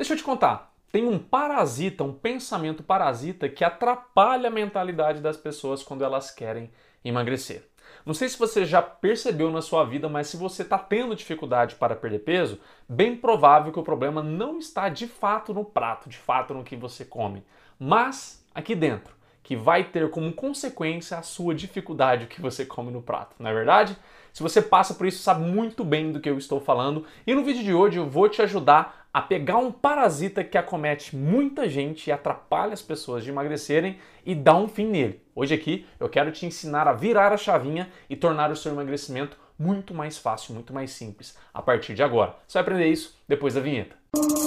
Deixa eu te contar, tem um parasita, um pensamento parasita que atrapalha a mentalidade das pessoas quando elas querem emagrecer. Não sei se você já percebeu na sua vida, mas se você está tendo dificuldade para perder peso, bem provável que o problema não está de fato no prato, de fato no que você come, mas aqui dentro, que vai ter como consequência a sua dificuldade o que você come no prato, não é verdade? Se você passa por isso, sabe muito bem do que eu estou falando. E no vídeo de hoje eu vou te ajudar a pegar um parasita que acomete muita gente e atrapalha as pessoas de emagrecerem e dar um fim nele. Hoje aqui eu quero te ensinar a virar a chavinha e tornar o seu emagrecimento muito mais fácil, muito mais simples a partir de agora. Você vai aprender isso depois da vinheta.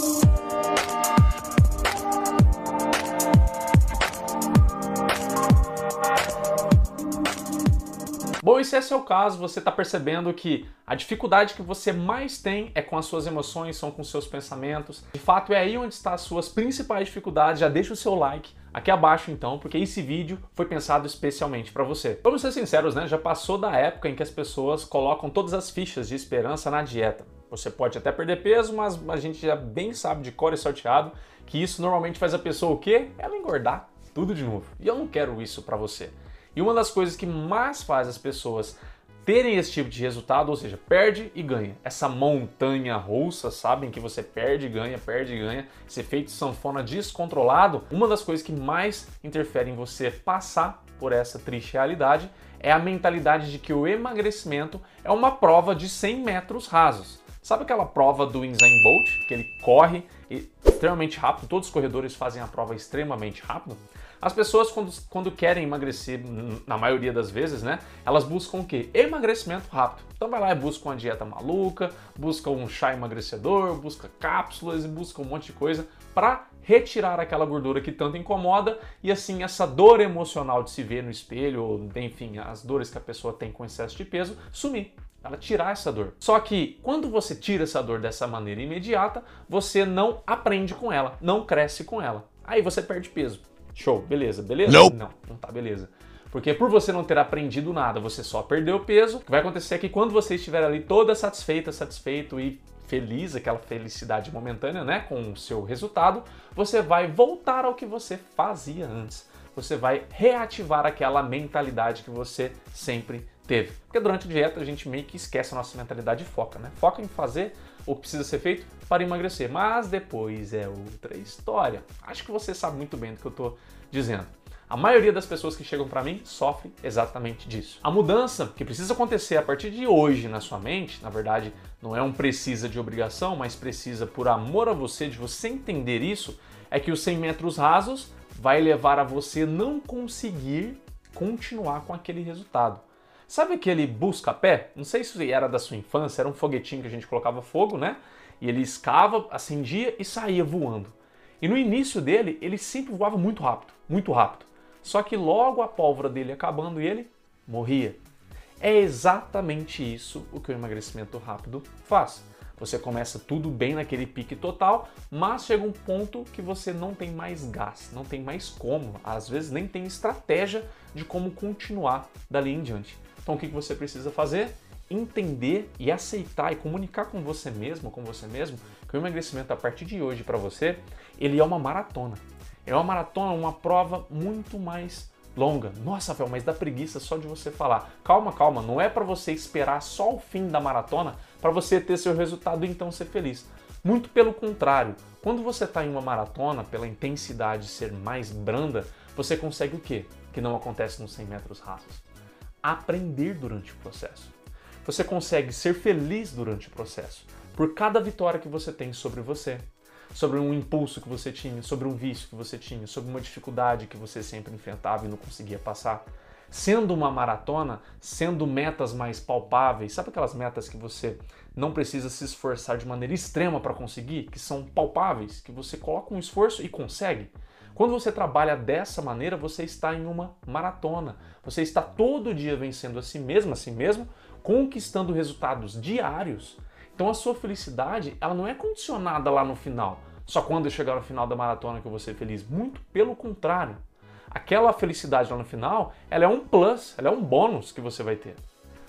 Bom, e se esse é o caso, você está percebendo que a dificuldade que você mais tem é com as suas emoções, são com os seus pensamentos. De fato, é aí onde estão as suas principais dificuldades. Já deixa o seu like aqui abaixo então, porque esse vídeo foi pensado especialmente para você. Vamos ser sinceros, né? Já passou da época em que as pessoas colocam todas as fichas de esperança na dieta. Você pode até perder peso, mas a gente já bem sabe de cor e salteado que isso normalmente faz a pessoa o quê? Ela engordar tudo de novo. E eu não quero isso para você. E uma das coisas que mais faz as pessoas terem esse tipo de resultado, ou seja, perde e ganha. Essa montanha russa, sabem que você perde e ganha, esse efeito sanfona descontrolado. Uma das coisas que mais interfere em você passar por essa triste realidade é a mentalidade de que o emagrecimento é uma prova de 100 metros rasos. Sabe aquela prova do Usain Bolt, que ele corre extremamente rápido, todos os corredores fazem a prova extremamente rápido? As pessoas, quando querem emagrecer, na maioria das vezes, né, elas buscam o quê? Emagrecimento rápido. Então vai lá e busca uma dieta maluca, busca um chá emagrecedor, busca cápsulas e busca um monte de coisa para retirar aquela gordura que tanto incomoda e assim essa dor emocional de se ver no espelho, ou enfim, as dores que a pessoa tem com excesso de peso, sumir. Ela tirar essa dor. Só que quando você tira essa dor dessa maneira imediata, você não aprende com ela, não cresce com ela. Aí você perde peso. Show, beleza, beleza? Não tá beleza. Porque por você não ter aprendido nada, você só perdeu peso. O que vai acontecer é que quando você estiver ali toda satisfeita, satisfeito e feliz, aquela felicidade momentânea, né, com o seu resultado, você vai voltar ao que você fazia antes. Você vai reativar aquela mentalidade que você sempre teve. Porque durante a dieta a gente meio que esquece a nossa mentalidade e foca, né? Foca em fazer o que precisa ser feito para emagrecer. Mas depois é outra história. Acho que você sabe muito bem do que eu estou dizendo. A maioria das pessoas que chegam para mim sofre exatamente disso. A mudança que precisa acontecer a partir de hoje na sua mente, na verdade, não é um precisa de obrigação, mas precisa por amor a você, de você entender isso, é que os 100 metros rasos vai levar a você não conseguir continuar com aquele resultado. Sabe aquele busca-pé? Não sei se era da sua infância, era um foguetinho que a gente colocava fogo, né? E ele escava, acendia e saía voando. E no início dele, ele sempre voava muito rápido, muito rápido. Só que logo a pólvora dele acabando e ele morria. É exatamente isso o que o emagrecimento rápido faz. Você começa tudo bem naquele pique total, mas chega um ponto que você não tem mais gás, não tem mais como, às vezes nem tem estratégia de como continuar dali em diante. Então o que você precisa fazer? Entender e aceitar e comunicar com você mesmo, que o emagrecimento a partir de hoje para você, ele é uma maratona. É uma maratona, uma prova muito mais longa. Nossa, Fel, mas dá preguiça só de você falar. Calma, calma, não é para você esperar só o fim da maratona para você ter seu resultado e então ser feliz. Muito pelo contrário, quando você está em uma maratona, pela intensidade ser mais branda, você consegue o quê? Que não acontece nos 100 metros rasos. Aprender durante o processo. Você consegue ser feliz durante o processo, por cada vitória que você tem sobre você, sobre um impulso que você tinha, sobre um vício que você tinha, sobre uma dificuldade que você sempre enfrentava e não conseguia passar. Sendo uma maratona, sendo metas mais palpáveis, sabe aquelas metas que você não precisa se esforçar de maneira extrema para conseguir, que são palpáveis, que você coloca um esforço e consegue? Quando você trabalha dessa maneira, você está em uma maratona. Você está todo dia vencendo a si mesmo, conquistando resultados diários. Então a sua felicidade, ela não é condicionada lá no final. Só quando eu chegar no final da maratona que eu vou ser feliz. Muito pelo contrário. Aquela felicidade lá no final, ela é um plus, ela é um bônus que você vai ter.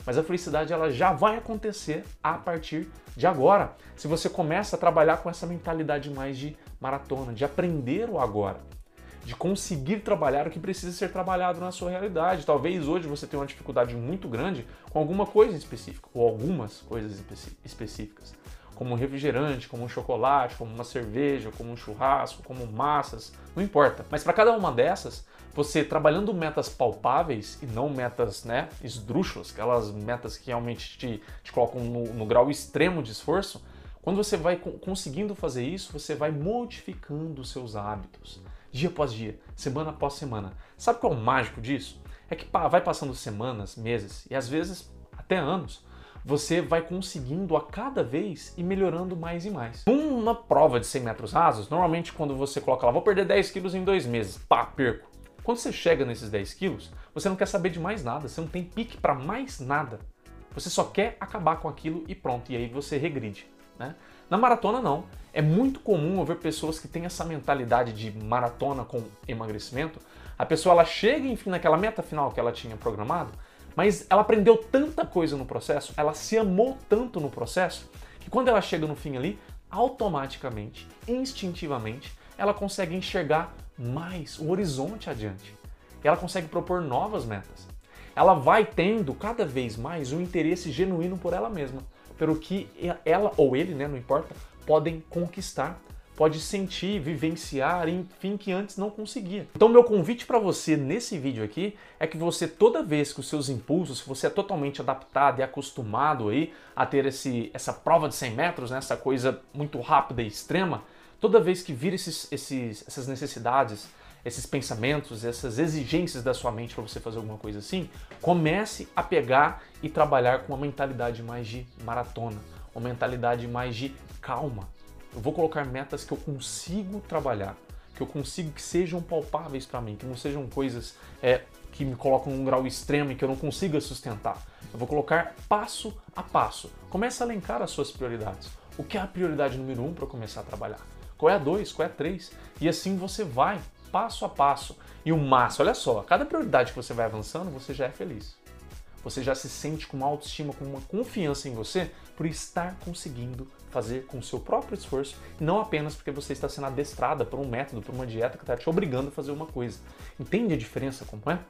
mas a felicidade ela já vai acontecer a partir de agora. Se você começa a trabalhar com essa mentalidade mais de maratona, de aprender o agora, de conseguir trabalhar o que precisa ser trabalhado na sua realidade. Talvez hoje você tenha uma dificuldade muito grande com alguma coisa específica, ou algumas coisas específicas, como um refrigerante, como um chocolate, como uma cerveja, como um churrasco, como massas, não importa. Mas para cada uma dessas, você trabalhando metas palpáveis e não metas, né, esdrúxulas, aquelas metas que realmente te colocam no grau extremo de esforço, quando você vai conseguindo fazer isso, você vai modificando os seus hábitos. Dia após dia, semana após semana. Sabe qual é o mágico disso? É que vai passando semanas, meses e às vezes até anos, você vai conseguindo a cada vez e melhorando mais e mais. Numa prova de 100 metros rasos, normalmente quando você coloca lá, vou perder 10 quilos em 2 meses, pá, perco. Quando você chega nesses 10 quilos, você não quer saber de mais nada, você não tem pique para mais nada. Você só quer acabar com aquilo e pronto, e aí você regride, né? Na maratona não. É muito comum eu ver pessoas que têm essa mentalidade de maratona com emagrecimento. A pessoa ela chega, enfim, naquela meta final que ela tinha programado, mas ela aprendeu tanta coisa no processo, ela se amou tanto no processo, que quando ela chega no fim ali, automaticamente, instintivamente, ela consegue enxergar mais o horizonte adiante. E ela consegue propor novas metas. Ela vai tendo cada vez mais um interesse genuíno por ela mesma, pelo que ela ou ele, né, não importa, podem conquistar, pode sentir, vivenciar, enfim, que antes não conseguia. Então meu convite para você nesse vídeo aqui é que você, toda vez que os seus impulsos, se você é totalmente adaptado e acostumado aí a ter essa prova de 100 metros, né, essa coisa muito rápida e extrema, toda vez que vir essas necessidades, esses pensamentos, essas exigências da sua mente para você fazer alguma coisa assim, comece a pegar e trabalhar com uma mentalidade mais de maratona, uma mentalidade mais de calma. Eu vou colocar metas que eu consigo trabalhar, que eu consigo que sejam palpáveis para mim, que não sejam coisas que me colocam num grau extremo e que eu não consiga sustentar. Eu vou colocar passo a passo. Comece a elencar as suas prioridades. O que é a prioridade número 1 para eu começar a trabalhar? Qual é a 2? Qual é a 3? E assim você vai, passo a passo. E o máximo, olha só, cada prioridade que você vai avançando, você já é feliz. Você já se sente com uma autoestima, com uma confiança em você por estar conseguindo fazer com o seu próprio esforço, e não apenas porque você está sendo adestrada por um método, por uma dieta que está te obrigando a fazer uma coisa. Entende a diferença como é?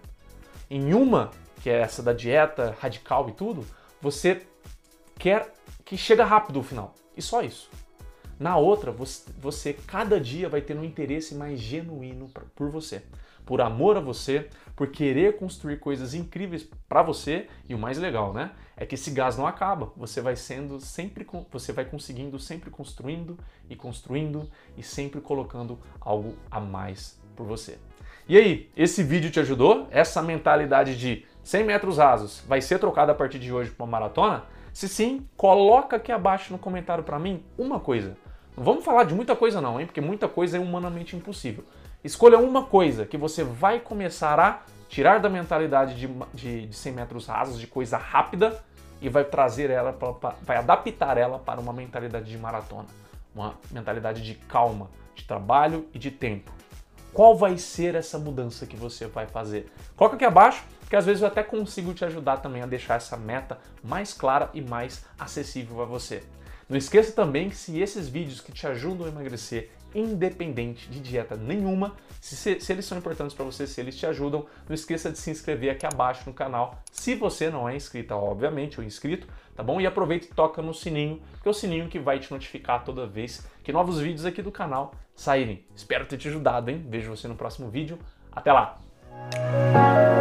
Em uma, que é essa da dieta radical e tudo, você quer que chegue rápido o final. E só isso. Na outra, você cada dia vai ter um interesse mais genuíno por você, por amor a você, por querer construir coisas incríveis para você, e o mais legal, né, é que esse gás não acaba. Você vai conseguindo sempre construindo e sempre colocando algo a mais por você. E aí, esse vídeo te ajudou? Essa mentalidade de 100 metros rasos vai ser trocada a partir de hoje para uma maratona? Se sim, coloca aqui abaixo no comentário para mim uma coisa. Não vamos falar de muita coisa não, hein? Porque muita coisa é humanamente impossível. Escolha uma coisa que você vai começar a tirar da mentalidade de 100 metros rasos, de coisa rápida, e vai trazer ela, vai adaptar ela para uma mentalidade de maratona. Uma mentalidade de calma, de trabalho e de tempo. Qual vai ser essa mudança que você vai fazer? Coloca aqui abaixo, que às vezes eu até consigo te ajudar também a deixar essa meta mais clara e mais acessível a você. Não esqueça também que se esses vídeos que te ajudam a emagrecer, independente de dieta nenhuma, se eles são importantes para você, se eles te ajudam, não esqueça de se inscrever aqui abaixo no canal, se você não é inscrita, obviamente, ou inscrito, tá bom? E aproveita e toca no sininho, que é o sininho que vai te notificar toda vez que novos vídeos aqui do canal saírem. Espero ter te ajudado, hein? Vejo você no próximo vídeo. Até lá!